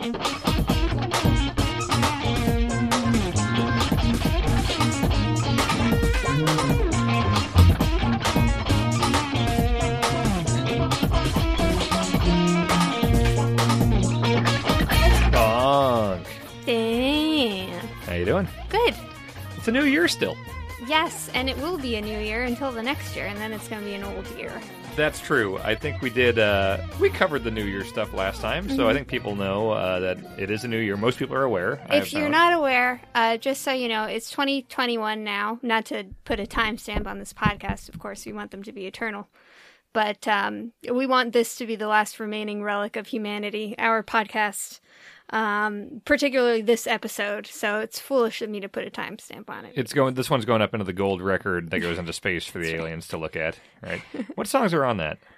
How you doing? Good. It's a new year still. Yes, and it will be a new year until the next year, and then it's going to be an old year. That's true. I think we did, we covered the New Year stuff last time, so I think people know that it is a new year. Most people are aware. If you're not aware, just so you know, it's 2021 now. Not to put a timestamp on this podcast, of course, we want them to be eternal. But we want this to be the last remaining relic of humanity, our podcast, particularly this episode. So it's foolish of me to put a timestamp on it. This one's going up into the gold record that goes into space for the aliens to look at, right? What songs are on that?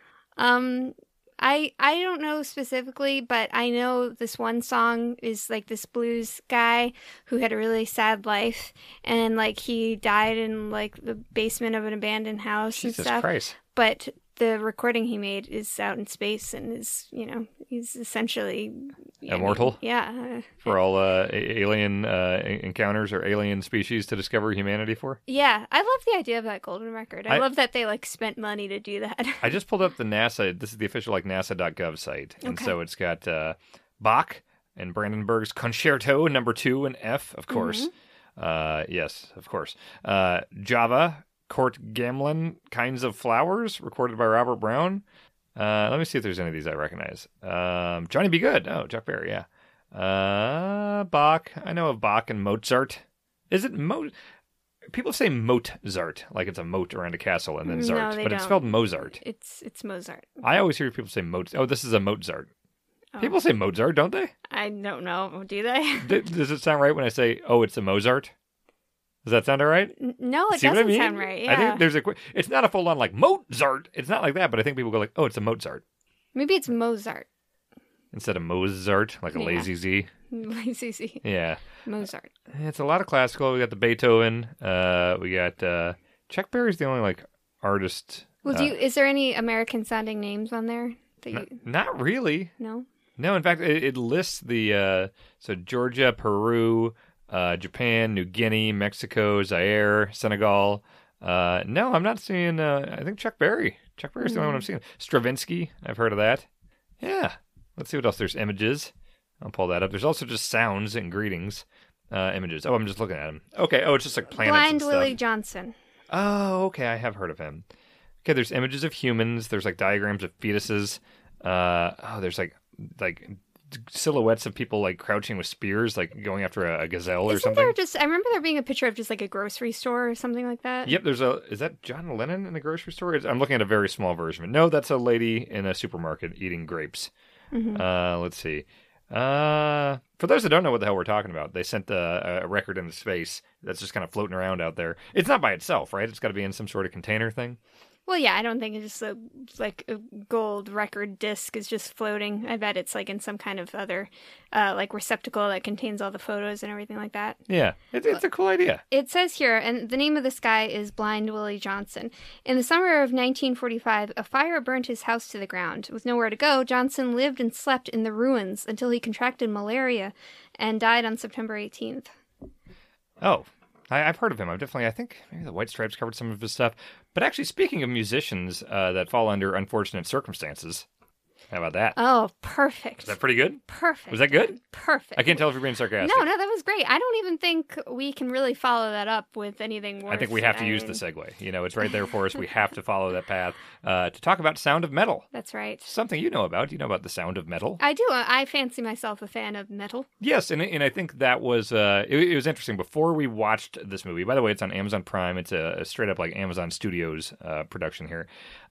I don't know specifically, but I know this one song is like this blues guy who had a really sad life, and like he died in like the basement of an abandoned house and stuff. Jesus Christ. But the recording he made is out in space and is, he's essentially immortal. Yeah. For all alien encounters or alien species to discover humanity for. Yeah, I love the idea of that golden record. I love that they spent money to do that. I just pulled up the NASA. This is the official NASA.gov site, and so it's got Bach and Brandenburg's Concerto No. 2 in F, of course. Yes, of course. Java. Court Gamlin, Kinds of Flowers, recorded by Robert Brown. Let me see if there's any of these I recognize. Johnny B. Good. Oh, Chuck Berry, yeah. Bach. I know of Bach and Mozart. Is it People say Mozart, like it's a moat around a castle and then Zart, but it's spelled Mozart. It's Mozart. I always hear people say Mozart. Oh, this is a Mozart. Oh. People say Mozart, don't they? I don't know. Do they? Does it sound right when I say, oh, it's a Mozart? Does that sound all right? No, it doesn't sound right. Yeah. I think there's it's not a full-on like Mozart. It's not like that, but I think people go like, oh, it's a Mozart. Maybe it's Mozart. Instead of Mozart, like a lazy Z. Lazy Z. Yeah. Mozart. It's a lot of classical. We got the Beethoven. We got Chuck Berry's the only artist. Well, is there any American-sounding names on there? Not really. No? No, in fact, it lists the so Georgia, Peru, Japan, New Guinea, Mexico, Zaire, Senegal. No, I'm not seeing. I think Chuck Berry. Chuck Berry's the only one I'm seeing. Stravinsky. I've heard of that. Yeah. Let's see what else. There's images. I'll pull that up. There's also just sounds and greetings. Images. Oh, I'm just looking at them. Okay. Oh, it's just like planets Blind and stuff. Willie Johnson. Oh, okay. I have heard of him. Okay. There's images of humans. There's diagrams of fetuses. There's like silhouettes of people crouching with spears, going after a gazelle or something. I remember there being a picture of just a grocery store or something like that. Yep, is that John Lennon in the grocery store? I'm looking at a very small version. No, that's a lady in a supermarket eating grapes. Mm-hmm. Let's see. For those that don't know what the hell we're talking about, they sent a record into space that's just kind of floating around out there. It's not by itself, right? It's got to be in some sort of container thing. Well, yeah, I don't think it's just a gold record disc is just floating. I bet it's in some kind of other receptacle that contains all the photos and everything like that. Yeah, it's a cool idea. It says here, and the name of this guy is Blind Willie Johnson. In the summer of 1945, a fire burnt his house to the ground. With nowhere to go, Johnson lived and slept in the ruins until he contracted malaria and died on September 18th. Oh. I've heard of him. I think maybe the White Stripes covered some of his stuff. But actually, speaking of musicians that fall under unfortunate circumstances, how about that? Oh, perfect. Is that pretty good? Perfect. Was that good? Perfect. I can't tell if you're being sarcastic. No, that was great. I don't even think we can really follow that up with anything worse. I think we have to use the segue. It's right there for us. We have to follow that path to talk about Sound of Metal. That's right. Something you know about. You know about the Sound of Metal. I do. I fancy myself a fan of metal. Yes, and I think that was it was interesting. Before we watched this movie, by the way, it's on Amazon Prime. It's a straight up Amazon Studios production here.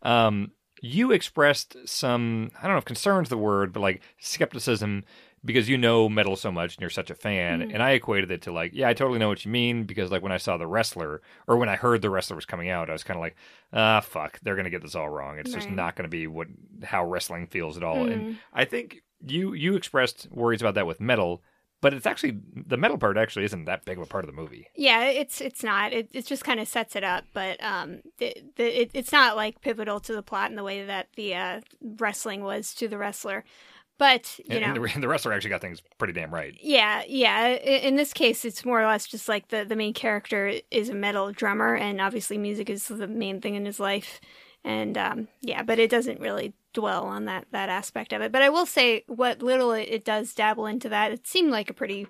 You expressed some, I don't know if concern's the word, but skepticism because you know metal so much and you're such a fan. Mm-hmm. And I equated it to yeah, I totally know what you mean because when I saw The Wrestler or when I heard The Wrestler was coming out, I was kind of fuck, they're going to get this all wrong. It's just not going to be how wrestling feels at all. Mm-hmm. And I think you expressed worries about that with metal. But it's actually, the metal part actually isn't that big of a part of the movie. Yeah, it's not. It just kind of sets it up, but it's not pivotal to the plot in the way that the wrestling was to The Wrestler. But, you And know. the wrestler actually got things pretty damn right. Yeah. In this case, it's more or less just like the main character is a metal drummer, and obviously music is the main thing in his life. And, but it doesn't really dwell on that aspect of it. But I will say what little it does dabble into that, it seemed like a pretty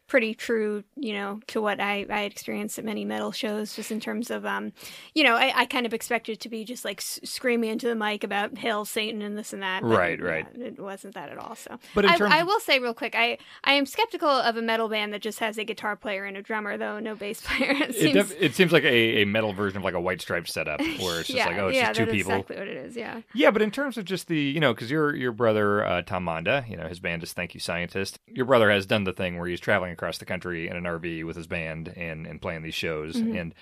true, you know, to what I experienced at many metal shows, just in terms of, you know, I kind of expected it to be just like screaming into the mic about Hail Satan and this and that. Right. Yeah, it wasn't that at all. So, but I will say real quick, I am skeptical of a metal band that just has a guitar player and a drummer, though, no bass player. It seems like a metal version of like a White Stripes setup, where it's just it's just two people. Exactly what it is. Yeah. Yeah, but in terms of just the, you know, because your brother Tom Monda, you know, his band is Thank You Scientist. Your brother has done the thing where he's traveling across the country in an RV with his band and playing these shows. Mm-hmm. And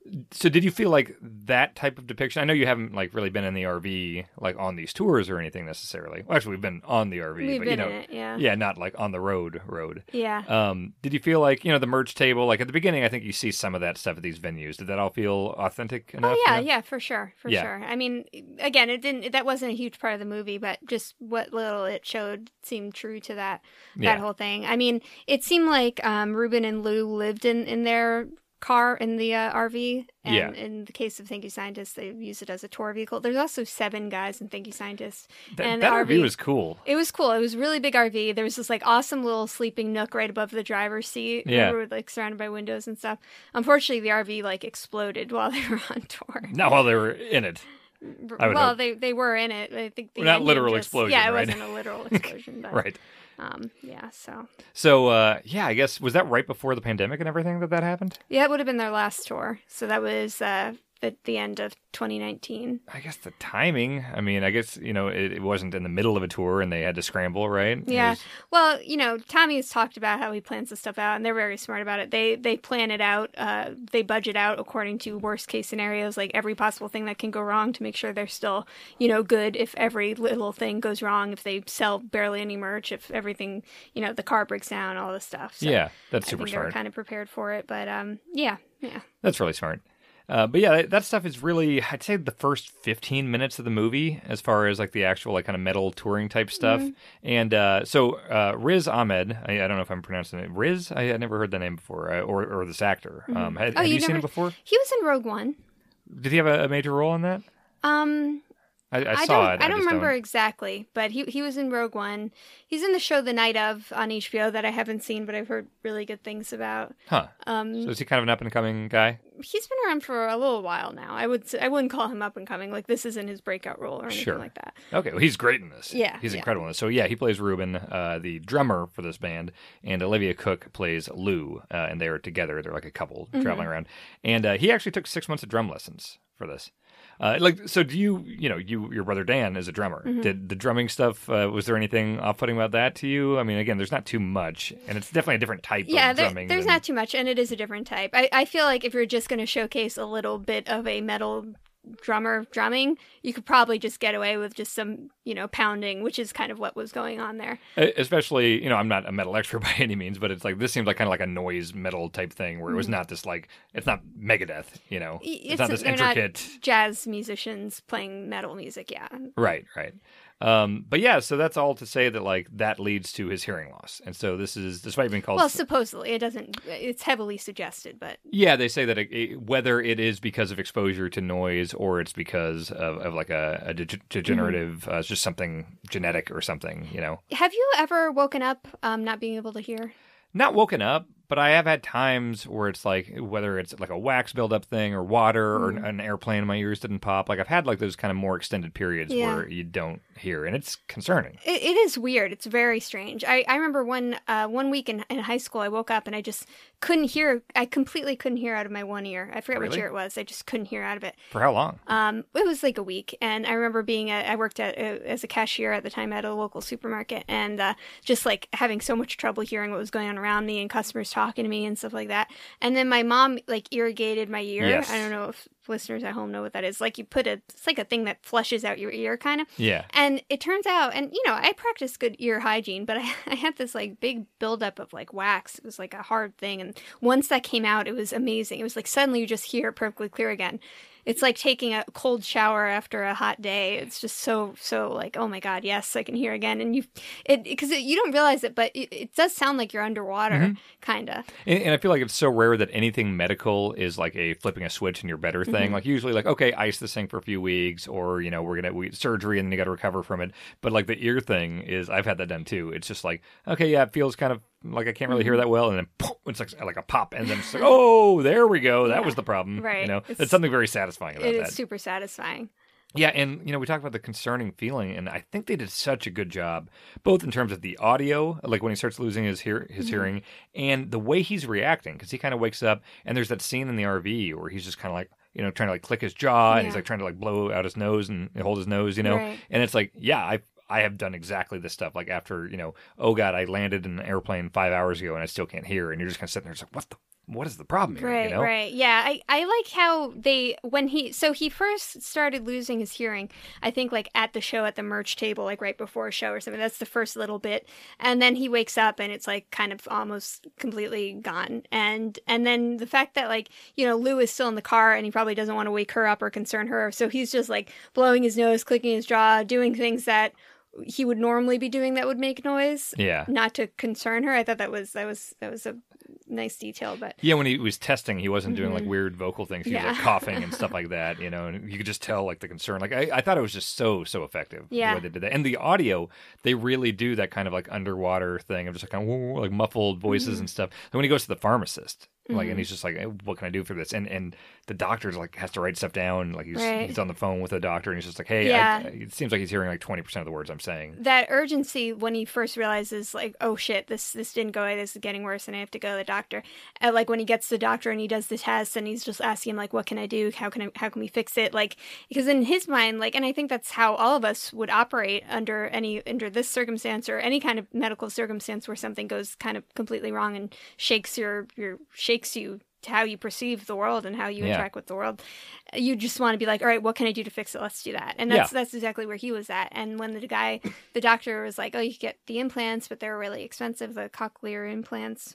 so did you feel like that type of depiction? I know you haven't like really been in the RV like on these tours or anything necessarily. Well, actually, we've been on the RV, We've but been you know, in it, yeah. Yeah, not like on the road. Yeah. Did you feel like, you know, the merch table, like at the beginning, I think you see some of that stuff at these venues. Did that all feel authentic enough? Oh yeah, you know? yeah, for sure. I mean, again, that wasn't a huge part of the movie, but just what little it showed seemed true to that whole thing. I mean, it seemed like Ruben and Lou lived in their car in the RV, and in the case of Thank You Scientists, they use it as a tour vehicle. There's also 7 guys in Thank You Scientists. That RV was cool. It was cool. It was a really big RV. There was this like awesome little sleeping nook right above the driver's seat. Yeah. We were like surrounded by windows and stuff. Unfortunately, the RV like exploded while they were on tour. Not while they were in it. Well, they were in it. I think the not literal explosion. Yeah, it right? wasn't a literal explosion. But, right. Yeah. So I guess was that right before the pandemic and everything that happened? Yeah, it would have been their last tour. So that was at the end of 2019. I guess the timing. I mean, I guess, you know, it wasn't in the middle of a tour and they had to scramble, right? Yeah. Well, you know, Tommy has talked about how he plans this stuff out, and they're very smart about it. They plan it out. They budget out according to worst case scenarios, like every possible thing that can go wrong, to make sure they're still, you know, good if every little thing goes wrong, if they sell barely any merch, if everything, you know, the car breaks down, all this stuff. So yeah, that's super I think smart. They're kind of prepared for it, but yeah. That's really smart. But yeah, that stuff is really, I'd say, the first 15 minutes of the movie, as far as like the actual like kind of metal touring type stuff. Mm-hmm. And so Riz Ahmed, I don't know if I'm pronouncing it Riz. I had never heard the name before, or this actor. Mm-hmm. Have you seen him before? He was in Rogue One. Did he have a major role in that? I saw it. I don't remember exactly, but he was in Rogue One. He's in the show The Night Of on HBO that I haven't seen, but I've heard really good things about. Huh. So is he kind of an up and coming guy? He's been around for a little while now. I wouldn't call him up and coming. Like, this isn't his breakout role or anything like that. Okay, well, he's great in this. Yeah, he's incredible in this. So yeah, he plays Ruben, the drummer for this band, and Olivia Cook plays Lou, and they are together. They're like a couple traveling around, and he actually took 6 months of drum lessons for this. So do your brother Dan is a drummer. Mm-hmm. Did the drumming stuff, was there anything off-putting about that to you? I mean, again, there's not too much, and it's definitely a different type of drumming. There's not too much, and it is a different type. I feel like if you're just going to showcase a little bit of a metal drummer drumming, you could probably just get away with just some, you know, pounding, which is kind of what was going on there. Especially, you know, I'm not a metal expert by any means, but it's like, this seems like kind of like a noise metal type thing where it was not this like, it's not Megadeth, you know, it's not this intricate. Not jazz musicians playing metal music, yeah. Right. But yeah, so that's all to say that like that leads to his hearing loss, and so this might be called. Well, supposedly it doesn't. It's heavily suggested, but yeah, they say that whether it is because of exposure to noise or it's because of like a degenerative, just something genetic or something, you know. Have you ever woken up not being able to hear? Not woken up, but I have had times where it's like, whether it's like a wax buildup thing or water or an airplane in my ears didn't pop. Like I've had like those kind of more extended periods where you don't hear, and it's concerning. It is weird. It's very strange. I remember one week in high school, I woke up and I just couldn't hear. I completely couldn't hear out of my one ear. I forget which ear it was. I just couldn't hear out of it. For how long? It was like a week. And I remember I worked as a cashier at the time at a local supermarket, and just like having so much trouble hearing what was going on around me and customers talking to me and stuff like that. And then my mom like irrigated my ear. Yes. I don't know listeners at home know what that is. Like it's like a thing that flushes out your ear kind of. Yeah. And it turns out, and I practice good ear hygiene, but I had this like big buildup of like wax. It was like a hard thing. And once that came out, it was amazing. It was like suddenly you just hear it perfectly clear again. It's like taking a cold shower after a hot day. It's just so like, oh my God, yes, I can hear again. And because you don't realize it, but it does sound like you're underwater, kind of. And I feel like it's so rare that anything medical is like a flipping a switch and you're better thing. Like usually like, okay, ice this thing for a few weeks, or, we're going to surgery and then you got to recover from it. But like the ear thing is, I've had that done too. It's just like, okay, yeah, it feels kind of like I can't really hear that well, and then poof, it's like a pop, and then it's like, oh, there we go. That was the problem. Right. It's something very satisfying about that. It is super satisfying. Yeah, and we talked about the concerning feeling, and I think they did such a good job, both in terms of the audio, like when he starts losing his hearing, and the way he's reacting, because he kind of wakes up, and there's that scene in the RV where he's just kind of like, trying to like click his jaw, and he's like trying to like blow out his nose and hold his nose, Right. and it's like, yeah, I have done exactly this stuff. Like after, oh God, I landed in an airplane 5 hours ago and I still can't hear. And you're just kind of sitting there, it's like, what is the problem here? Right, right. Yeah, I like how he first started losing his hearing, I think like at the show at the merch table, like right before a show or something. That's the first little bit. And then he wakes up and it's like kind of almost completely gone. And then the fact that like, Lou is still in the car and he probably doesn't want to wake her up or concern her. So he's just like blowing his nose, clicking his jaw, doing things that he would normally be doing that would make noise. Yeah. Not to concern her. I thought that was a nice detail, but yeah, when he was testing, he wasn't doing like weird vocal things. He was like coughing and stuff like that, and you could just tell like the concern. Like I thought it was just so effective. Yeah, the way they did that, and the audio, they really do that kind of like underwater thing of just like kind of like muffled voices and stuff. And when he goes to the pharmacist, like, and he's just like, hey, what can I do for this? And the doctor's like has to write stuff down. Like he's on the phone with the doctor, and he's just like, hey, it seems like he's hearing like 20% of the words I'm saying. That urgency when he first realizes like, oh shit, this didn't go away, this is getting worse, and I have to go to the doctor. Like when he gets to the doctor and he does the test, and he's just asking him like, what can I do? How can we fix it? Like, because in his mind, like, and I think that's how all of us would operate under this circumstance or any kind of medical circumstance where something goes kind of completely wrong and shakes you to how you perceive the world and how you interact with the world. You just want to be like, all right, what can I do to fix it? Let's do that. And that's exactly where he was at. And when the doctor was like, oh, you get the implants, but they're really expensive, the cochlear implants.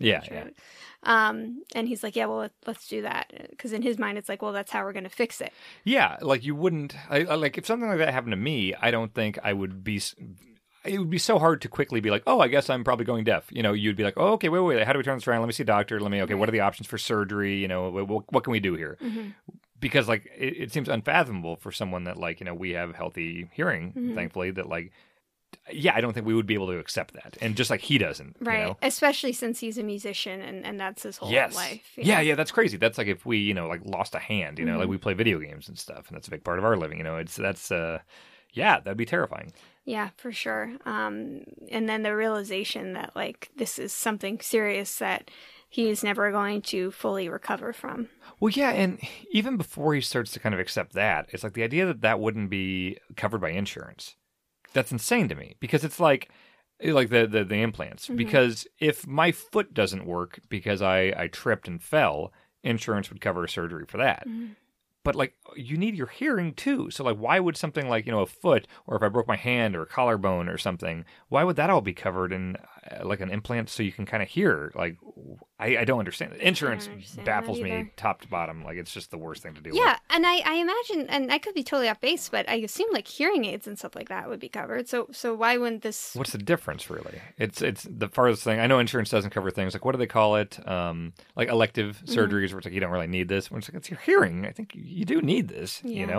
And he's like, yeah, well, let's do that. Because in his mind, it's like, well, that's how we're going to fix it. Yeah, like you wouldn't, like if something like that happened to me, I don't think I would be... It would be so hard to quickly be like, oh, I guess I'm probably going deaf. You'd be like, oh, okay, wait, how do we turn this around? Let me see a doctor. What are the options for surgery? What can we do here? Mm-hmm. Because like it seems unfathomable for someone that like, we have healthy hearing, thankfully, that like, yeah, I don't think we would be able to accept that. And just like he doesn't. Right. Especially since he's a musician and that's his whole life. Yeah, that's crazy. That's like if we, like lost a hand, like we play video games and stuff, and that's a big part of our living, yeah, that'd be terrifying. Yeah, for sure. And then the realization that, like, this is something serious that he is never going to fully recover from. Well, yeah, and even before he starts to kind of accept that, it's like the idea that wouldn't be covered by insurance. That's insane to me, because it's like the implants. Mm-hmm. Because if my foot doesn't work because I tripped and fell, insurance would cover surgery for that. Mm-hmm. But, like, you need your hearing, too. So, like, why would something like, a foot, or if I broke my hand or a collarbone or something, why would that all be covered in, like, an implant so you can kind of hear? Like, I don't understand. Insurance baffles me top to bottom. Like, it's just the worst thing to deal with. Yeah, and I imagine, and I could be totally off base, but I assume, like, hearing aids and stuff like that would be covered. So why wouldn't this... What's the difference, really? It's the farthest thing. I know insurance doesn't cover things. Like, what do they call it? Like, elective surgeries, where it's like, you don't really need this. When it's like, it's your hearing. I think you do need this,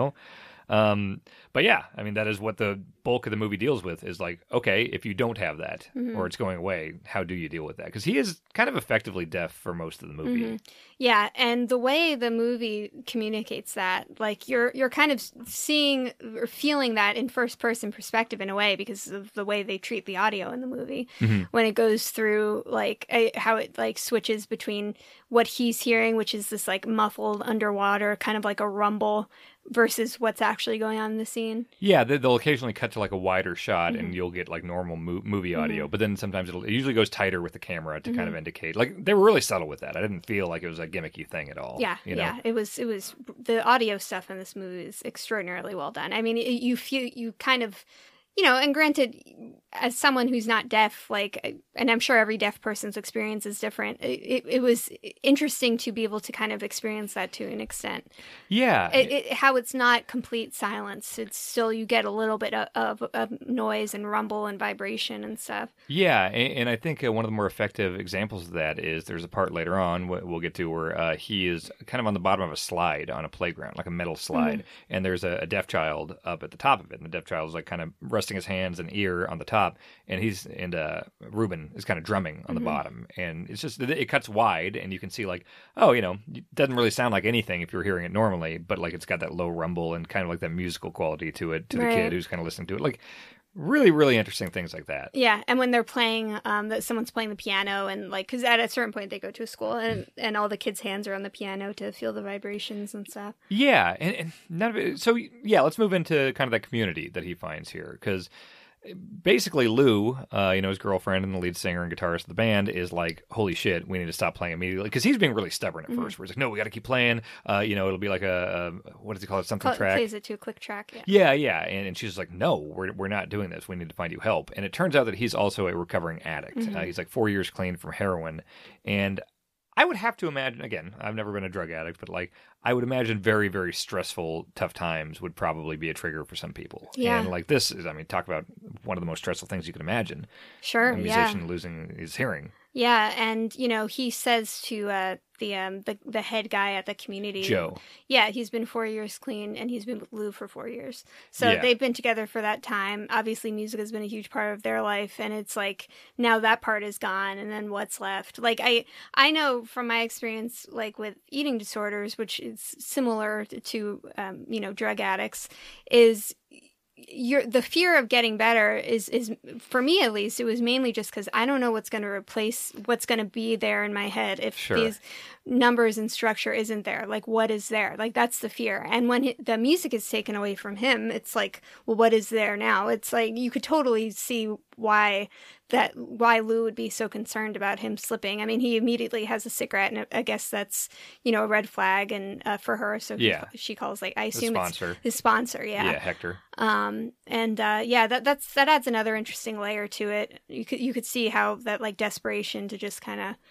But yeah, I mean, that is what the bulk of the movie deals with, is like, okay, if you don't have that or it's going away, how do you deal with that? Because he is kind of effectively deaf for most of the movie. Mm-hmm. Yeah, and the way the movie communicates that, like you're kind of seeing or feeling that in first person perspective in a way, because of the way they treat the audio in the movie when it goes through like how it like switches between what he's hearing, which is this like muffled underwater kind of like a rumble, versus what's actually going on in the scene. Yeah, they'll occasionally cut to like a wider shot and you'll get like normal movie audio, but then sometimes it usually goes tighter with the camera to kind of indicate. Like they were really subtle with that. I didn't feel like it was a gimmicky thing at all. Yeah, you know? yeah. It was the audio stuff in this movie is extraordinarily well done. I mean, you feel you kind of. And granted, as someone who's not deaf, like, and I'm sure every deaf person's experience is different, it was interesting to be able to kind of experience that to an extent. Yeah. How it's not complete silence. It's still, you get a little bit of noise and rumble and vibration and stuff. Yeah, and I think one of the more effective examples of that is there's a part later on we'll get to where he is kind of on the bottom of a slide on a playground, like a metal slide, and there's a deaf child up at the top of it, and the deaf child is like kind of resting his hands and ear on the top, and Ruben is kind of drumming on the bottom, and it's just it cuts wide, and you can see like, oh, it doesn't really sound like anything if you're hearing it normally, but like it's got that low rumble and kind of like that musical quality to it to the kid who's kind of listening to it, like. Really, really interesting things like that. Yeah, and when they're playing, someone's playing the piano, and like, because at a certain point they go to a school, and all the kids' hands are on the piano to feel the vibrations and stuff. Yeah, and none of it. So yeah, let's move into kind of that community that he finds here, because basically Lou, his girlfriend and the lead singer and guitarist of the band, is like, holy shit, we need to stop playing immediately, because he's being really stubborn at first, where he's like, no, we got to keep playing. It'll be like a what does he call it, something track? Plays it to a click track. Yeah. And she's like, no, we're not doing this. We need to find you help. And it turns out that he's also a recovering addict. He's like 4 years clean from heroin, and I would have to imagine, again, I've never been a drug addict, but like I would imagine very, very stressful, tough times would probably be a trigger for some people. Yeah. And like this is, talk about one of the most stressful things you can imagine. Sure, a musician losing his hearing. Yeah, and he says to the head guy at the community, Joe. Yeah, he's been 4 years clean, and he's been with Lou for 4 years. So they've been together for that time. Obviously, music has been a huge part of their life, and it's like now that part is gone, and then what's left? Like I know from my experience, like with eating disorders, which is similar to drug addicts, is. The fear of getting better is for me at least, it was mainly just because I don't know what's going to replace what's going to be there in my head if these numbers and structure isn't there. Like, what is there? Like, that's the fear. And when the music is taken away from him, it's like, well, what is there now? It's like you could totally see why Lou would be so concerned about him slipping. I mean, he immediately has a cigarette, and I guess that's a red flag, and for her, so she calls, like, I assume it's his sponsor. Yeah, Hector. That adds another interesting layer to it. You could see how that, like, desperation to just kind of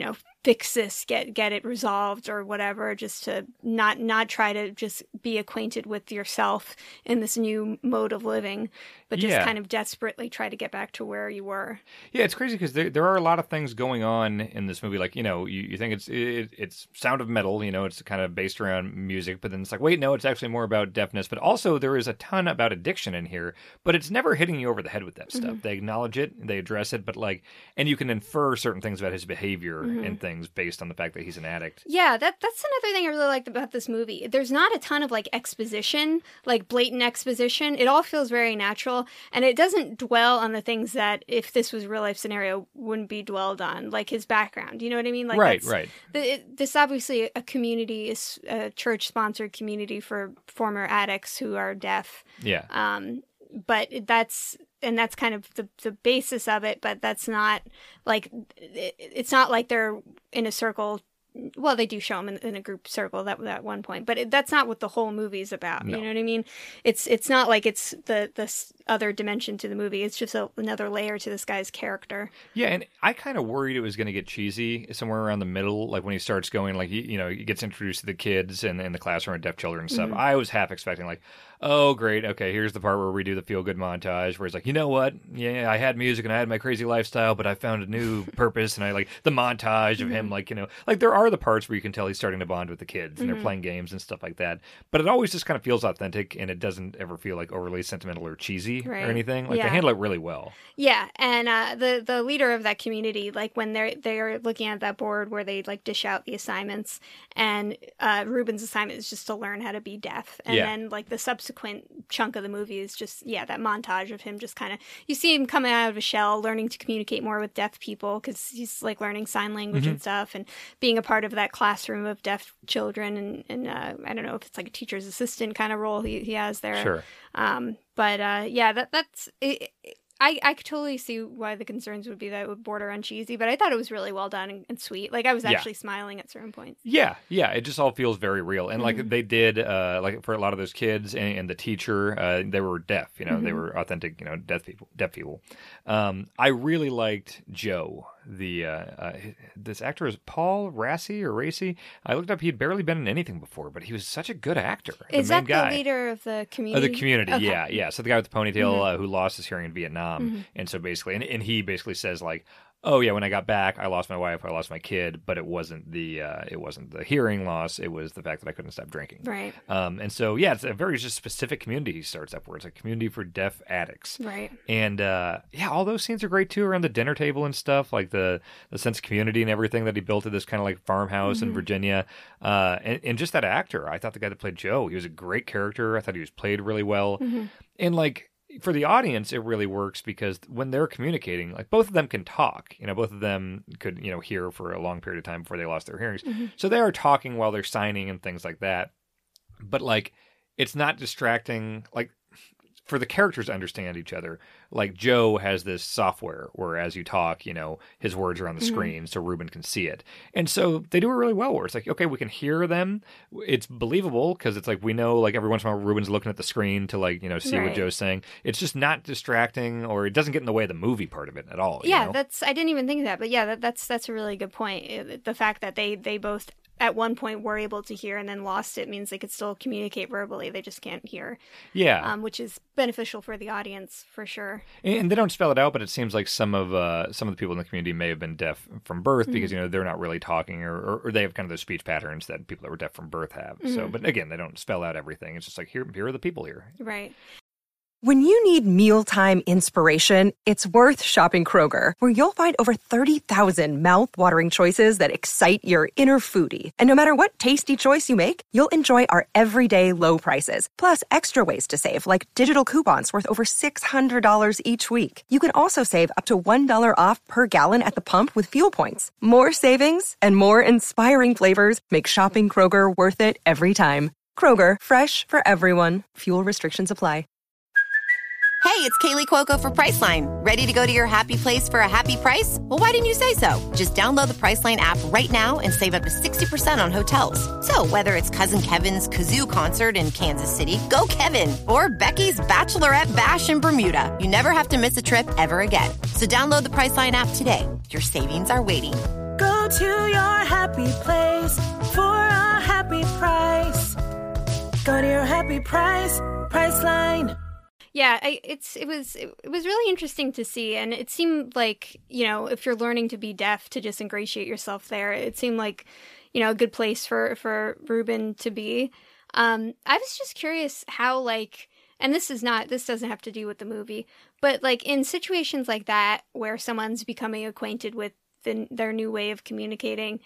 fix this, get it resolved or whatever, just to not try to just be acquainted with yourself in this new mode of living, but just kind of desperately try to get back to where you were. Yeah, it's crazy because there are a lot of things going on in this movie. Like, you think it's Sound of Metal, it's kind of based around music, but then it's like, wait, no, it's actually more about deafness. But also there is a ton about addiction in here, but it's never hitting you over the head with that stuff. They acknowledge it, they address it, but like, and you can infer certain things about his behavior and things based on the fact that he's an addict. Yeah, that's another thing I really liked about this movie. There's not a ton of like exposition, like blatant exposition. It all feels very natural, and it doesn't dwell on the things that, if this was a real life scenario, wouldn't be dwelled on, like his background. You know what I mean? Like, right. This obviously a community, is a church sponsored community for former addicts who are deaf. Yeah. But that's kind of the basis of it, but that's not like, it's not like they're in a circle. Well, they do show them in a group circle at one point, but that's not what the whole movie's about. No. You know what I mean? It's not like it's the other dimension to the movie. It's just another layer to this guy's character. Yeah, and I kind of worried it was going to get cheesy somewhere around the middle, like when he starts going, like, he gets introduced to the kids and in the classroom of deaf children and stuff. I was half expecting, like, oh, great, okay, here's the part where we do the feel-good montage, where he's like, you know what? Yeah, I had music and I had my crazy lifestyle, but I found a new purpose, and I like the montage of him, like, like there are the parts where you can tell he's starting to bond with the kids, and they're playing games and stuff like that, but it always just kind of feels authentic, and it doesn't ever feel like overly sentimental or cheesy or anything. Like, they handle it really well. Yeah, and the leader of that community, like, when they're looking at that board where they like dish out the assignments, and Ruben's assignment is just to learn how to be deaf, and then like the subsequent chunk of the movie is just that montage of him just kind of, you see him coming out of a shell, learning to communicate more with deaf people, because he's like learning sign language and stuff, and being a part of that classroom of deaf children, and I don't know if it's like a teacher's assistant kind of role he has there. Sure. But yeah, that's it. I could totally see why the concerns would be that it would border on cheesy, but I thought it was really well done and sweet. Like I was actually smiling at certain points. Yeah, it just all feels very real. And like they did, like for a lot of those kids and the teacher, they were deaf. They were authentic, deaf people. I really liked Joe. This actor is Paul Raci. I looked up; he'd barely been in anything before, but he was such a good actor. Is that the leader of the community? The community, okay. yeah. So the guy with the ponytail who lost his hearing in Vietnam, and so basically, and he basically says like, oh yeah, when I got back, I lost my wife, I lost my kid, but it wasn't the hearing loss. It was the fact that I couldn't stop drinking. Right. And so yeah, it's a very just specific community he starts up where it's a community for deaf addicts. Right. And all those scenes are great too around the dinner table and stuff, like the sense of community and everything that he built at this kind of like farmhouse in Virginia. And just that actor, I thought the guy that played Joe, he was a great character. I thought he was played really well. And like, for the audience, it really works because when they're communicating, like both of them can talk. Both of them could, hear for a long period of time before they lost their hearings. So they are talking while they're signing and things like that. But like, it's not distracting. Like, for the characters to understand each other, like Joe has this software where as you talk, his words are on the screen so Ruben can see it. And so they do it really well where it's like, okay, we can hear them. It's believable because it's like we know like every once in a while Ruben's looking at the screen to like, see what Joe's saying. It's just not distracting or it doesn't get in the way of the movie part of it at all. Yeah, I didn't even think of that. But yeah, that's a really good point. The fact that they both at one point were able to hear and then lost it means they could still communicate verbally. They just can't hear. Yeah. Which is beneficial for the audience for sure. And they don't spell it out, but it seems like some of the people in the community may have been deaf from birth because, they're not really talking or they have kind of those speech patterns that people that were deaf from birth have. So, but again, they don't spell out everything. It's just like, here are the people here. Right. When you need mealtime inspiration, it's worth shopping Kroger, where you'll find over 30,000 mouth-watering choices that excite your inner foodie. And no matter what tasty choice you make, you'll enjoy our everyday low prices, plus extra ways to save, like digital coupons worth over $600 each week. You can also save up to $1 off per gallon at the pump with fuel points. More savings and more inspiring flavors make shopping Kroger worth it every time. Kroger, fresh for everyone. Fuel restrictions apply. Hey, it's Kaylee Cuoco for Priceline. Ready to go to your happy place for a happy price? Well, why didn't you say so? Just download the Priceline app right now and save up to 60% on hotels. So whether it's Cousin Kevin's Kazoo Concert in Kansas City, go Kevin, or Becky's Bachelorette Bash in Bermuda, you never have to miss a trip ever again. So download the Priceline app today. Your savings are waiting. Go to your happy place for a happy price. Go to your happy price, Priceline. Yeah, it was really interesting to see, and it seemed like, if you're learning to be deaf, to just ingratiate yourself there. It seemed like, a good place for Ruben to be. I was just curious how, like, and this doesn't have to do with the movie, but like in situations like that where someone's becoming acquainted with their new way of communicating,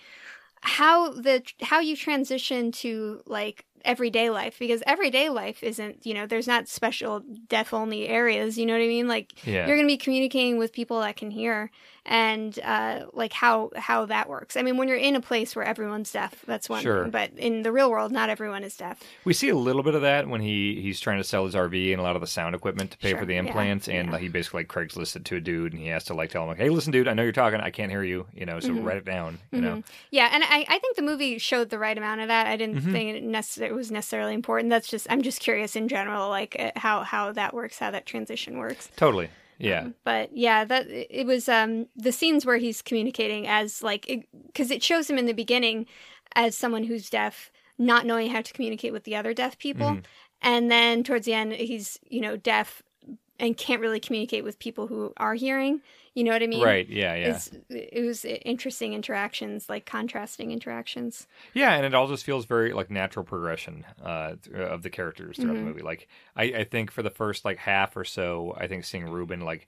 how you transition to like everyday life, because everyday life isn't, there's not special deaf only areas, you know what I mean? Like you're going to be communicating with people that can hear, and like how that works. I mean, when you're in a place where everyone's deaf, that's one thing, but in the real world, not everyone is deaf. We see a little bit of that when he's trying to sell his RV and a lot of the sound equipment to pay for the implants, and he basically like Craigslisted to a dude, and he has to like tell him like, hey, listen, dude, I know you're talking, I can't hear you, so write it down, you know? Yeah, and I think the movie showed the right amount of that. I didn't think it was necessarily important. I'm just curious in general, like how that works, how that transition works. Totally. Yeah. But yeah, that it was the scenes where he's communicating as like, because it shows him in the beginning as someone who's deaf, not knowing how to communicate with the other deaf people. And then towards the end, he's, deaf and can't really communicate with people who are hearing. You know what I mean? Right. Yeah. It was interesting interactions, like contrasting interactions. Yeah, and it all just feels very like natural progression of the characters throughout the movie. Like I think for the first like half or so, I think seeing Ruben, like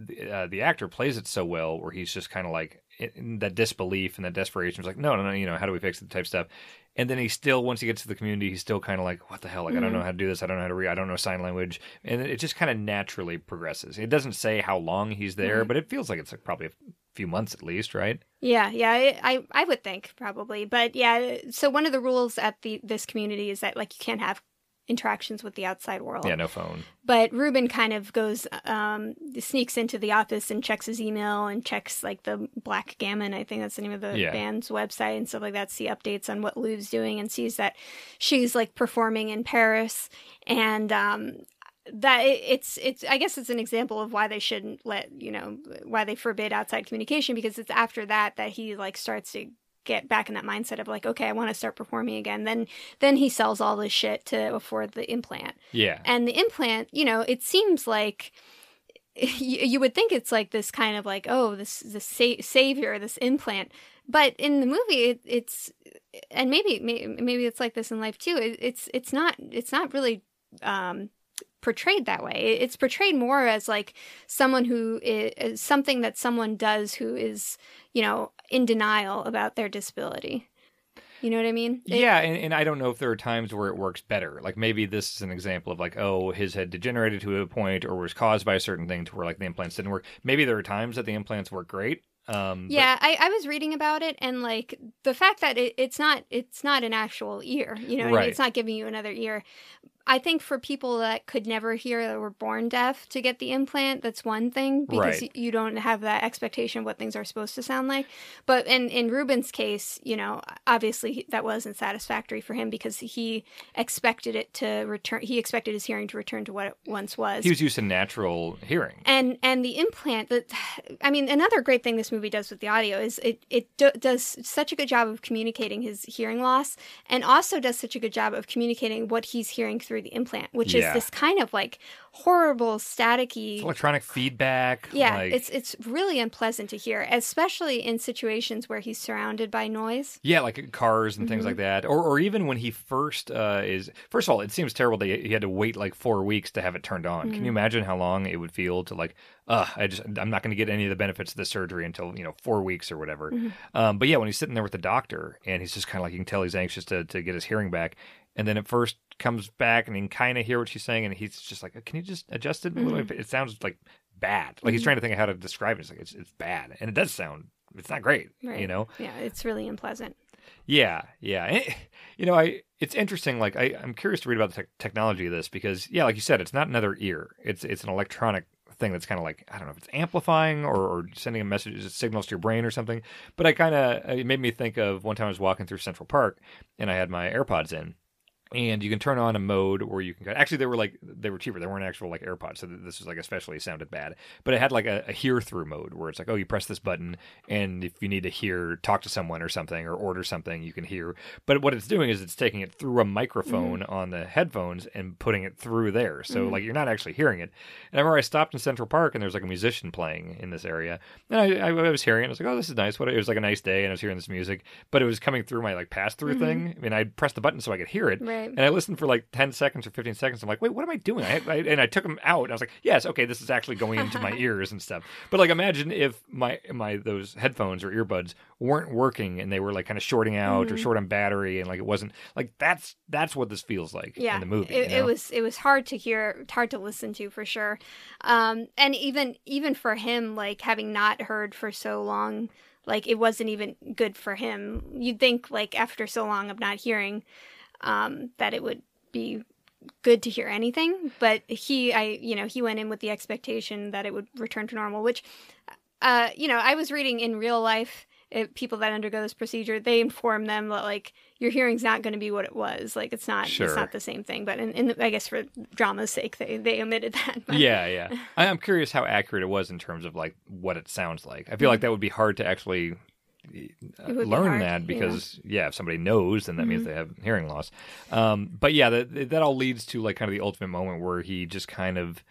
the actor plays it so well, where he's just kind of like in that disbelief and that desperation. It's like, no, how do we fix it type stuff? And then he still, once he gets to the community, he's still kind of like, what the hell? Like, I don't know how to do this. I don't know how to read. I don't know sign language. And it just kind of naturally progresses. It doesn't say how long he's there, but it feels like it's like probably a few months at least, right? Yeah. I would think probably. But yeah, so one of the rules at this community is that like you can't have interactions with the outside world. Yeah, no phone. But Ruben kind of goes, sneaks into the office and checks his email and checks like the Black Gammon, I think that's the name of the band's website and stuff like that, see updates on what Lou's doing, and sees that she's like performing in Paris. And that it's I guess it's an example of why they shouldn't why they forbid outside communication, because it's after that he like starts to get back in that mindset of like, okay, I want to start performing again. Then he sells all this shit to afford the implant. Yeah. And the implant, it seems like you would think it's like this kind of like, oh, this savior, this implant. But in the movie, it's and maybe it's like this in life too. It's not really portrayed that way. It's portrayed more as like someone who is something that someone does who is, in denial about their disability. You know what I mean? Yeah, and I don't know if there are times where it works better. Like maybe this is an example of like, oh, his head degenerated to a point or was caused by a certain thing to where like the implants didn't work. Maybe there are times that the implants work great. I was reading about it, and like the fact that it's not an actual ear, what I mean? It's not giving you another ear. I think for people that could never hear, that were born deaf, to get the implant, that's one thing, because you don't have that expectation of what things are supposed to sound like. But in Ruben's case, obviously that wasn't satisfactory for him, because he expected it to return. He expected his hearing to return to what it once was. He was used to natural hearing. And the implant, another great thing this movie does with the audio is it does such a good job of communicating his hearing loss, and also does such a good job of communicating what he's hearing through the implant, which is this kind of like horrible staticky it's electronic feedback. Yeah, it's really unpleasant to hear, especially in situations where he's surrounded by noise. Yeah, like cars and things like that, or even when he first of all, it seems terrible that he had to wait like 4 weeks to have it turned on. Can you imagine how long it would feel to like, I'm not going to get any of the benefits of the surgery until 4 weeks or whatever. But yeah, when he's sitting there with the doctor and he's just kind of like, you can tell he's anxious to get his hearing back. And then it first comes back and he can kind of hear what she's saying. And he's just like, can you just adjust it a little bit? It sounds like bad. Like he's trying to think of how to describe it. It's like, it's bad. And it does sound, it's not great, Yeah, it's really unpleasant. Yeah. It's interesting. Like I'm curious to read about the technology of this, because like you said, it's not another ear. It's an electronic thing that's kind of like, I don't know if it's amplifying or sending a message, signals to your brain or something. But it made me think of one time I was walking through Central Park and I had my AirPods in. And you can turn on a mode where you can actually they were cheaper. They weren't actual like AirPods, so this was like especially sounded bad. But it had like a hear through mode where it's like, oh, you press this button, and if you need to talk to someone or something or order something, you can hear. But what it's doing is it's taking it through a microphone on the headphones and putting it through there. So like you're not actually hearing it. And I remember I stopped in Central Park and there was like a musician playing in this area, and I was hearing it. I was like, oh, this is nice. It was like a nice day, and I was hearing this music, but it was coming through my like pass through thing. I mean, I pressed the button so I could hear it. Right. And I listened for like 10 seconds or 15 seconds. I'm like, wait, what am I doing? And I took them out. And I was like, yes, okay, this is actually going into my ears and stuff. But like, imagine if my those headphones or earbuds weren't working and they were like kind of shorting out or short on battery, and like it wasn't like that's what this feels like in the movie. It was hard to hear, hard to listen to for sure. And even for him, like having not heard for so long, like it wasn't even good for him. You'd think like after so long of not hearing, that it would be good to hear anything, but he went in with the expectation that it would return to normal, which, I was reading in real life, people that undergo this procedure, they inform them that like your hearing's not going to be what it was. Like it's not the same thing. But I guess for drama's sake, they omitted that. But. Yeah. I'm curious how accurate it was in terms of like what it sounds like. I feel like that would be hard to actually learn that, because if somebody knows, then that means they have hearing loss. But that all leads to like kind of the ultimate moment where he just kind of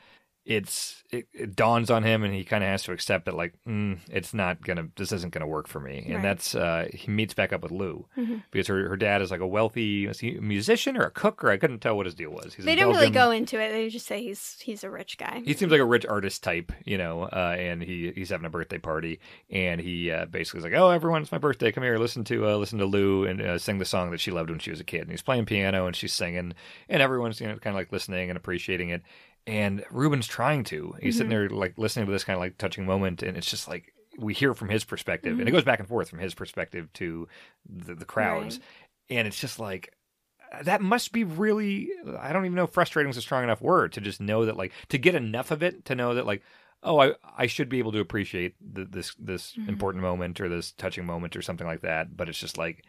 it dawns on him, and he kind of has to accept that like this isn't gonna work for me. And that's he meets back up with Lou because her dad is like a wealthy, is he a musician or a cook, or I couldn't tell what his deal was. They don't really go into it. They just say he's a rich guy. He seems like a rich artist type, and he's having a birthday party, and he basically is like, oh, everyone, it's my birthday, come here, listen to Lou and sing the song that she loved when she was a kid. And he's playing piano and she's singing, and everyone's kind of like listening and appreciating it. And Ruben's trying to. He's sitting there like listening to this kind of like touching moment, and it's just like we hear from his perspective, and it goes back and forth from his perspective to the crowds, and it's just like that must be really, I don't even know if frustrating is a strong enough word, to just know that, like, to get enough of it to know that, like, oh, I should be able to appreciate this important moment or this touching moment or something like that. But it's just like,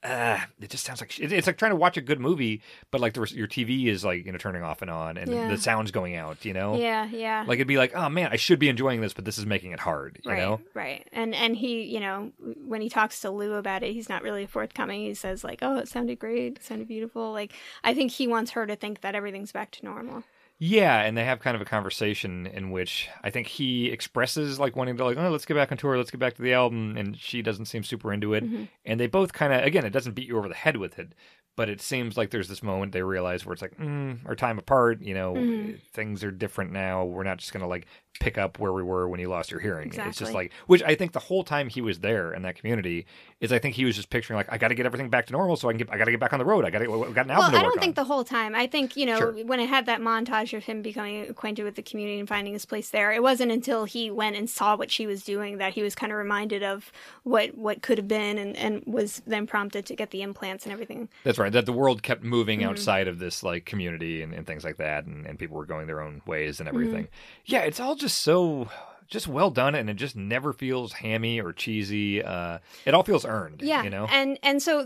it just sounds like it's like trying to watch a good movie, but like your TV is like, you know, turning off and on, and the sound's going out, you know? Yeah. Like it'd be like, oh man, I should be enjoying this, but this is making it hard, you know? Right. And he, you know, when he talks to Lou about it, he's not really forthcoming. He says like, oh, it sounded great, it sounded beautiful. Like, I think he wants her to think that everything's back to normal. Yeah, and they have kind of a conversation in which I think he expresses like wanting to, like, oh, let's get back on tour, let's get back to the album, and she doesn't seem super into it. Mm-hmm. And they both kind of, again, it doesn't beat you over the head with it, but it seems like there's this moment they realize where it's like, our time apart, you know, things are different now. We're not just going to like pick up where we were when you lost your hearing. Exactly. It's just like, which I think the whole time he was there in that community is, I think he was just picturing like, I got to get everything back to normal so I got to get back on the road. I got an album to work on. I don't think the whole time. I think, you know, Sure. when it had that montage of him becoming acquainted with the community and finding his place there, it wasn't until he went and saw what she was doing that he was kind of reminded of what could have been, and was then prompted to get the implants and everything. That's right. That the world kept moving outside of this like community and things like that, and people were going their own ways and everything. Yeah, it's all just so well done, and it just never feels hammy or cheesy. It all feels earned. Yeah, you know. And so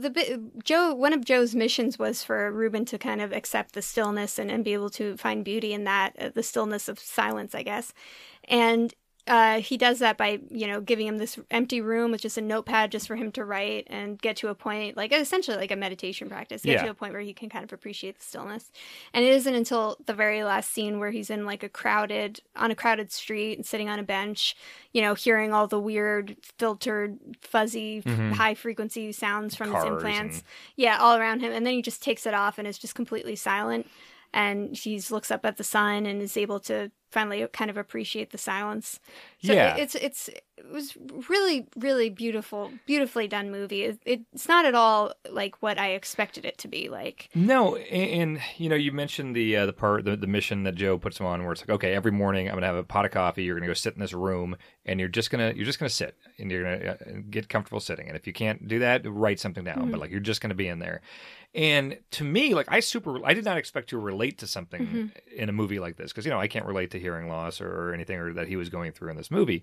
one of Joe's missions was for Ruben to kind of accept the stillness and be able to find beauty in that, the stillness of silence, I guess. And he does that by, you know, giving him this empty room with just a notepad just for him to write and get to a point, like essentially like a meditation practice, get to a point where he can kind of appreciate the stillness. And it isn't until the very last scene where he's in like on a crowded street and sitting on a bench, you know, hearing all the weird filtered, fuzzy, high frequency sounds from his implants. All around him. And then he just takes it off and is just completely silent. And he looks up at the sun and is able to finally kind of appreciate the silence. So it was really, really beautifully done movie. It's not at all like what I expected it to be like. No, and you know, you mentioned the mission that Joe puts him on, where it's like, okay, every morning I'm gonna have a pot of coffee. You're gonna go sit in this room, and you're just gonna sit, and you're gonna get comfortable sitting. And if you can't do that, write something down. But like, you're just gonna be in there. And to me, like, I did not expect to relate to something in a movie like this, because, you know, I can't relate to hearing loss or anything or that he was going through in this movie.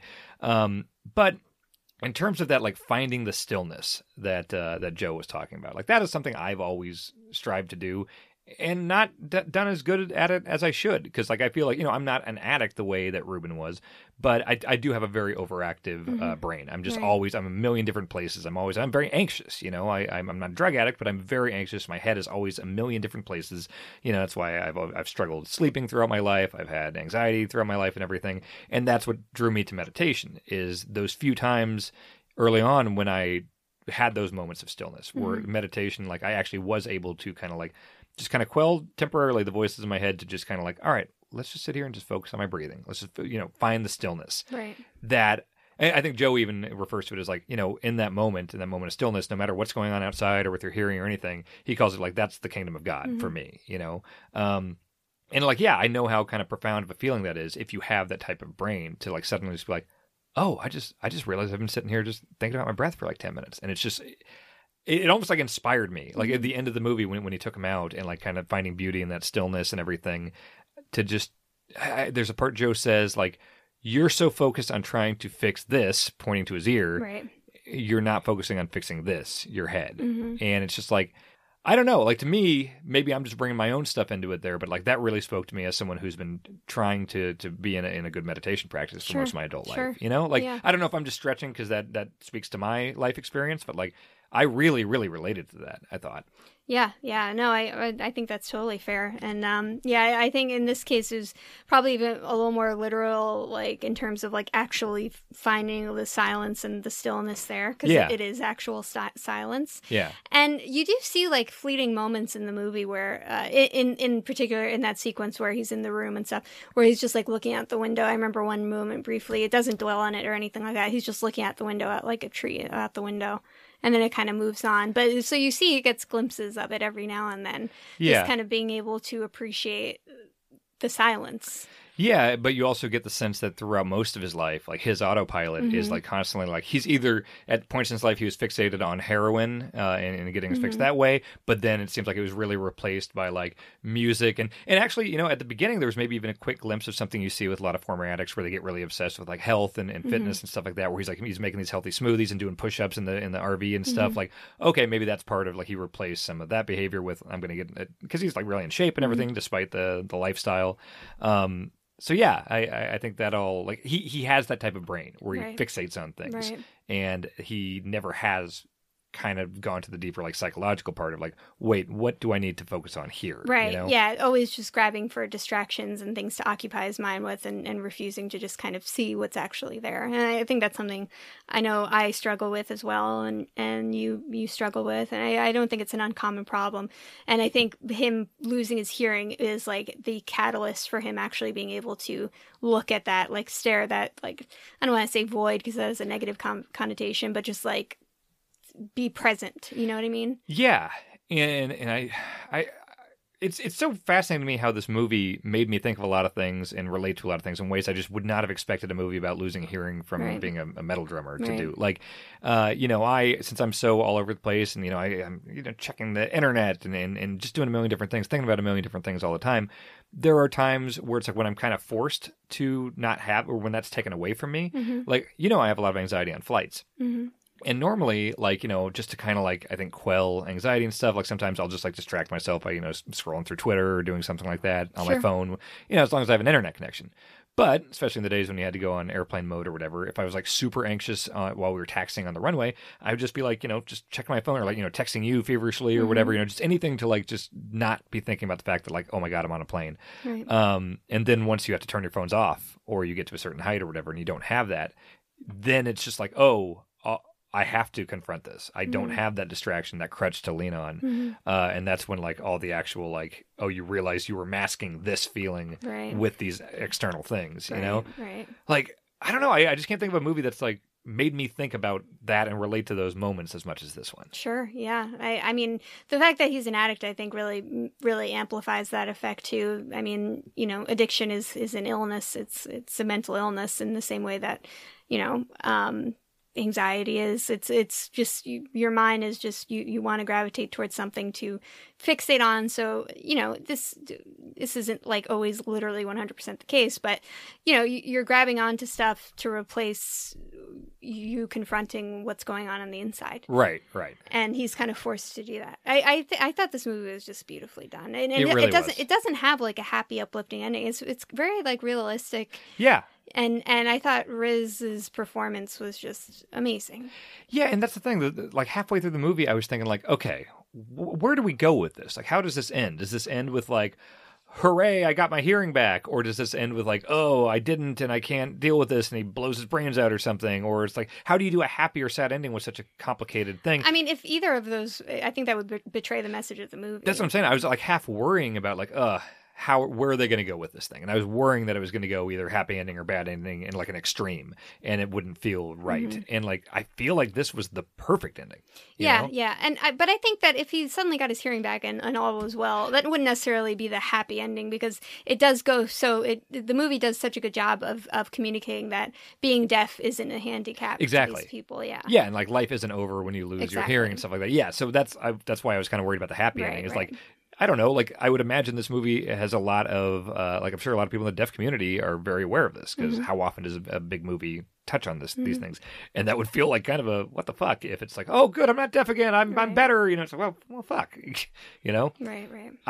But in terms of that, like, finding the stillness that Joe was talking about, like, that is something I've always strived to do, and not done as good at it as I should, because like, I feel like, you know, I'm not an addict the way that Ruben was, but I do have a very overactive brain. I'm just always, I'm a million different places. I'm very anxious, you know. I'm not a drug addict, but I'm very anxious. My head is always a million different places. You know, that's why I've struggled sleeping throughout my life. I've had anxiety throughout my life and everything. And that's what drew me to meditation, is those few times early on when I had those moments of stillness, where meditation, like, I actually was able to kind of like, just kind of quell temporarily the voices in my head to just kind of like, all right, let's just sit here and just focus on my breathing. Let's just, you know, find the stillness. Right. That, I think Joe even refers to it as like, you know, in that moment of stillness, no matter what's going on outside or with your hearing or anything, he calls it like, that's the kingdom of God for me, you know? And like, yeah, I know how kind of profound of a feeling that is if you have that type of brain to like suddenly just be like, oh, I just realized I've been sitting here just thinking about my breath for like 10 minutes. And it's just, it almost like inspired me, like at the end of the movie when he took him out and like kind of finding beauty in that stillness and everything, to just, there's a part Joe says like, you're so focused on trying to fix this, pointing to his ear, right, you're not focusing on fixing this, your head. And it's just like, I don't know, like, to me, maybe I'm just bringing my own stuff into it there, but like, that really spoke to me as someone who's been trying to be in a good meditation practice for most of my adult life, you know, like, I don't know if I'm just stretching because that speaks to my life experience, but like, I really, really related to that, I thought. Yeah. No, I think that's totally fair. And I think in this case it was probably even a little more literal, like in terms of like actually finding the silence and the stillness there, because it is actual silence. Yeah. And you do see like fleeting moments in the movie where, in particular in that sequence where he's in the room and stuff, where he's just like looking out the window. I remember one moment briefly. It doesn't dwell on it or anything like that. He's just looking out the window at like a tree out the window. And then it kind of moves on. But so you see, he gets glimpses of it every now and then. Just kind of being able to appreciate the silence. Yeah, but you also get the sense that throughout most of his life, like his autopilot is like constantly like he's either at points in his life he was fixated on heroin and getting his fix that way, but then it seems like it was really replaced by like music and actually, you know, at the beginning there was maybe even a quick glimpse of something you see with a lot of former addicts where they get really obsessed with like health and fitness and stuff like that, where he's making these healthy smoothies and doing push-ups in the RV and stuff. Like, okay, maybe that's part of like he replaced some of that behavior with I'm going to get because he's like really in shape and everything despite the lifestyle. So yeah, I think that all like he has that type of brain where he fixates on things, and he never has kind of gone to the deeper like psychological part of like, wait, what do I need to focus on here? Right. You know? Yeah. Always just grabbing for distractions and things to occupy his mind with and refusing to just kind of see what's actually there. And I think that's something I know I struggle with as well. And you struggle with, and I don't think it's an uncommon problem. And I think him losing his hearing is like the catalyst for him actually being able to look at that, like stare at that, like, I don't want to say void because that has a negative connotation, but just like, be present, you know what I mean? Yeah, and I it's so fascinating to me how this movie made me think of a lot of things and relate to a lot of things in ways I just would not have expected a movie about losing hearing from being a metal drummer to do. Like, you know, since I'm so all over the place and, you know, I'm you know checking the internet and just doing a million different things, thinking about a million different things all the time. There are times where it's like when I'm kind of forced to not have, or when that's taken away from me. Like, you know, I have a lot of anxiety on flights. And normally, like, you know, just to kind of like, I think, quell anxiety and stuff, like sometimes I'll just like distract myself by, you know, scrolling through Twitter or doing something like that on my phone, you know, as long as I have an internet connection. But especially in the days when you had to go on airplane mode or whatever, if I was like super anxious while we were taxiing on the runway, I would just be like, you know, just checking my phone or like, you know, texting you feverishly or whatever, you know, just anything to like just not be thinking about the fact that like, oh my God, I'm on a plane. And then once you have to turn your phones off or you get to a certain height or whatever and you don't have that, then it's just like, oh, I have to confront this. I don't have that distraction, that crutch to lean on. And that's when like all the actual like, oh, you realize you were masking this feeling with these external things, you know? Like, I don't know. I just can't think of a movie that's like made me think about that and relate to those moments as much as this one. Sure. Yeah. I mean, the fact that he's an addict, I think really amplifies that effect too. I mean, you know, addiction is an illness. It's a mental illness in the same way that, you know, anxiety is. It's just your mind is just you want to gravitate towards something to fixate on. So, you know, this isn't like always literally 100% the case, but you know, you're grabbing onto stuff to replace you confronting what's going on the inside. Right. And he's kind of forced to do that. I thought this movie was just beautifully done. And it doesn't have like a happy uplifting ending. It's very like realistic. Yeah. And I thought Riz's performance was just amazing. Yeah, and that's the thing. Like halfway through the movie, I was thinking like, okay, where do we go with this? Like, how does this end? Does this end with like, hooray, I got my hearing back? Or does this end with like, oh, I didn't and I can't deal with this and he blows his brains out or something? Or it's like, how do you do a happy or sad ending with such a complicated thing? I mean, if either of those, I think that would betray the message of the movie. That's what I'm saying. I was like half worrying about like, where are they going to go with this thing? And I was worrying that it was going to go either happy ending or bad ending in like an extreme, and it wouldn't feel right. And like I feel like this was the perfect ending. You know? And but I think that if he suddenly got his hearing back and all was well, that wouldn't necessarily be the happy ending, because it does go the movie does such a good job of communicating that being deaf isn't a handicap. Exactly. To these people, yeah, and like life isn't over when you lose your hearing and stuff like that. Yeah, so that's why I was kind of worried about the happy ending. It's like, I don't know, like I would imagine this movie has a lot of, like I'm sure a lot of people in the deaf community are very aware of this, because how often does a big movie touch on these things? And that would feel like kind of a, what the fuck, if it's like, oh good, I'm not deaf again, I'm better, you know, it's like, well fuck, you know? Right.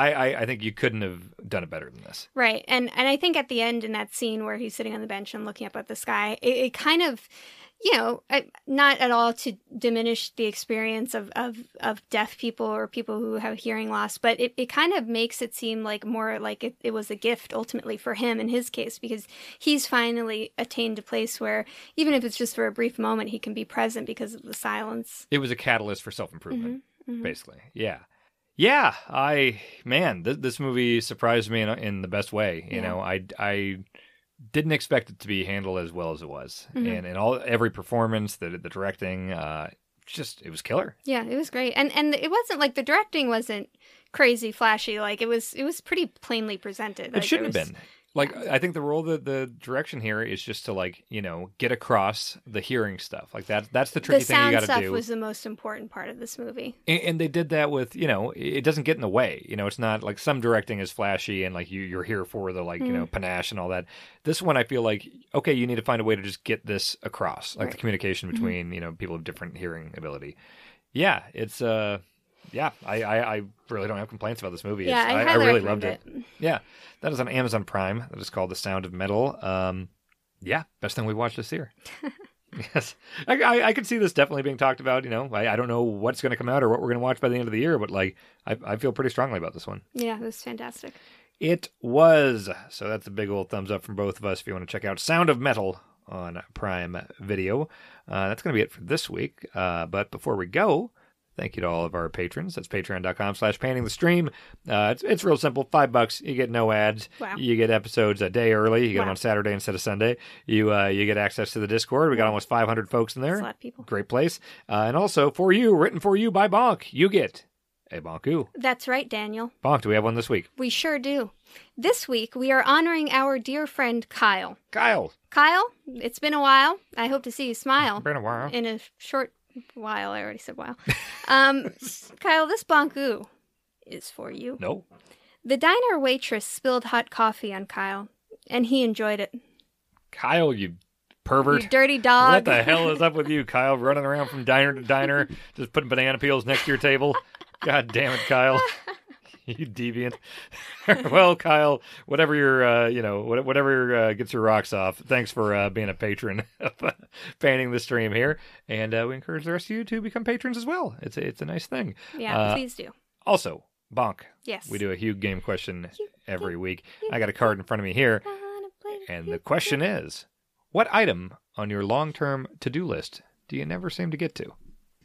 I think you couldn't have done it better than this. Right, and I think at the end in that scene where he's sitting on the bench and looking up at the sky, it kind of, you know, not at all to diminish the experience of deaf people or people who have hearing loss, but it kind of makes it seem like more like it was a gift ultimately for him in his case, because he's finally attained a place where even if it's just for a brief moment, he can be present because of the silence. It was a catalyst for self-improvement, basically. Yeah. Yeah, this movie surprised me in the best way. You know, I didn't expect it to be handled as well as it was, and every performance, the directing, it was killer. Yeah, it was great, and it wasn't like the directing wasn't crazy flashy. Like it was pretty plainly presented. Like, it shouldn't have been. Like, I think the role that the direction here is just to, like, get across the hearing stuff. Like, that's the tricky thing you got to do. The sound stuff was the most important part of this movie. And they did that with, it doesn't get in the way. It's not like some directing is flashy and, like, you're here for the, like, panache and all that. This one, I feel like, okay, you need to find a way to just get this across. Like, the communication between, people of different hearing ability. Yeah, it's... Yeah, I really don't have complaints about this movie. Yeah, I really loved it. Yeah, that is on Amazon Prime. That is called The Sound of Metal. Yeah, best thing we watched this year. Yes, I could see this definitely being talked about. I don't know what's going to come out or what we're going to watch by the end of the year, but like I feel pretty strongly about this one. Yeah, it was fantastic. It was. So that's a big old thumbs up from both of us if you want to check out Sound of Metal on Prime Video. That's going to be it for this week. But before we go, thank you to all of our patrons. That's patreon.com/paintingthestream. It's real simple. $5. You get no ads. Wow. You get episodes a day early. You get them on Saturday instead of Sunday. You get access to the Discord. We got almost 500 folks in there. That's a lot of people. Great place. And also, for you, written for you by Bonk, you get a Bonku. That's right, Daniel. Bonk, do we have one this week? We sure do. This week, we are honoring our dear friend Kyle. Kyle, it's been a while. I hope to see you smile. Been a while. In a short while. I already said while. Kyle, this Bonku is for you. No. The diner waitress spilled hot coffee on Kyle, and he enjoyed it. Kyle, you pervert. You dirty dog. What the hell is up with you, Kyle? Running around from diner to diner, just putting banana peels next to your table. God damn it, Kyle. You deviant. Well, Kyle, whatever whatever gets your rocks off, thanks for being a patron of Painting the Stream here. And we encourage the rest of you to become patrons as well. It's a nice thing. Yeah, please do. Also, Bonk. Yes. We do a Hugh game question every week. I got a card in front of me here. And the question is, what item on your long-term to-do list do you never seem to get to?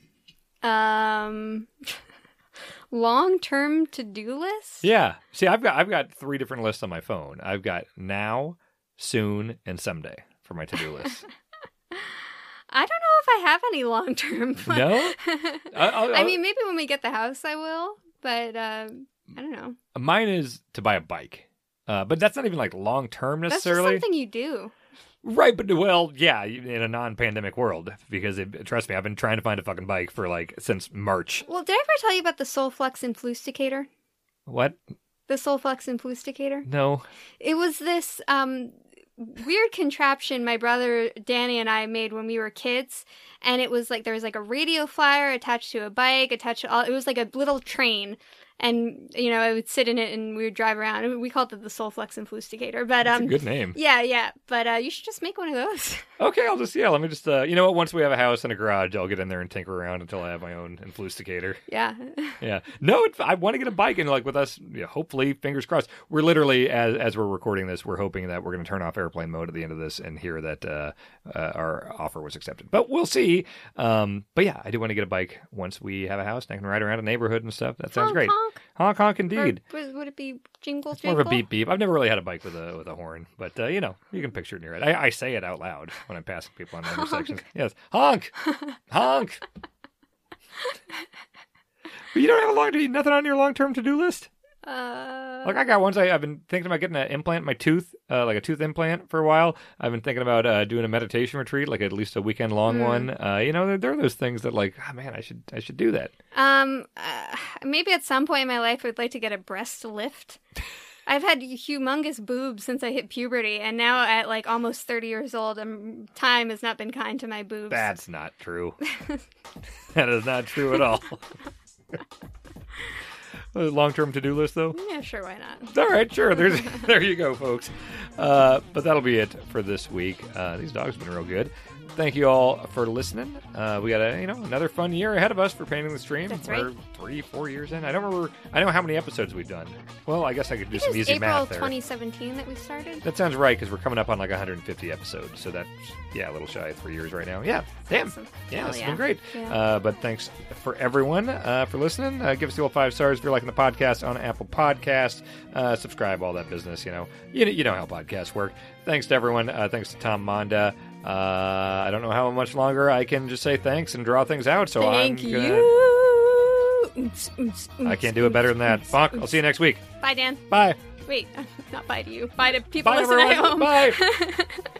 Long-term to-do list? Yeah. See, I've got 3 different lists on my phone. I've got now, soon, and someday for my to-do list. I don't know if I have any long-term. No? I mean, maybe when we get the house I will, but I don't know. Mine is to buy a bike. But that's not even like long-term necessarily. That's just something you do. Right, but well, yeah, in a non-pandemic world, because trust me, I've been trying to find a fucking bike for since March. Well, did I ever tell you about the Solflex Influsticator? What? The Solflex Influsticator? No. It was this weird contraption my brother Danny and I made when we were kids, and it was like there was like a radio flyer attached to a bike, it was like a little train. And, I would sit in it and we would drive around. We called it the Solflex Influsticator. But, that's a good name. Yeah. But you should just make one of those. Okay, let me just, you know what? Once we have a house and a garage, I'll get in there and tinker around until I have my own Influsticator. Yeah. Yeah. No, I want to get a bike. And with us, hopefully, fingers crossed, we're literally, as we're recording this, we're hoping that we're going to turn off airplane mode at the end of this and hear that our offer was accepted. But we'll see. But yeah, I do want to get a bike once we have a house and I can ride around a neighborhood and stuff. That sounds great. Honk. Honk, honk, indeed. Or would it be jingle, it's more of a beep, beep. I've never really had a bike with a horn, but you can picture it near it. I say it out loud when I'm passing people on the intersections. Yes, honk, honk. But you don't have nothing on your long-term to-do list? I got ones. I've been thinking about getting an implant in my tooth, like a tooth implant for a while. I've been thinking about doing a meditation retreat, like at least a weekend-long one. There are those things that man, I should do that. Maybe at some point in my life, I'd like to get a breast lift. I've had humongous boobs since I hit puberty, and now at almost 30 years old, time has not been kind to my boobs. That's not true. That is not true at all. Long-term to-do list, though? Yeah, sure, why not? All right, sure. There you go, folks. But that'll be it for this week. These dogs have been real good. Thank you all for listening. We got another fun year ahead of us for Painting the Stream. That's We're right. 3-4 years in. I don't remember. I know how many episodes we've done. Well, I guess I could do some easy math there. April 2017 that we started. That sounds right, because we're coming up on 150 episodes. So that's, a little shy of 3 years right now. Yeah, damn. Awesome. Yeah, it's Yeah. been great. Yeah. But thanks for everyone for listening. Give us the old 5 stars if you're liking the podcast on Apple Podcasts. Subscribe, all that business. You know how podcasts work. Thanks to everyone. Thanks to Tom Monda. I don't know how much longer I can just say thanks and draw things out. So Thank I'm you. gonna... I can't do it better than that. Bonk, I'll see you next week. Bye, Dan. Bye. Wait, not bye to you. Bye to people Bye, listening everyone. at home. Bye.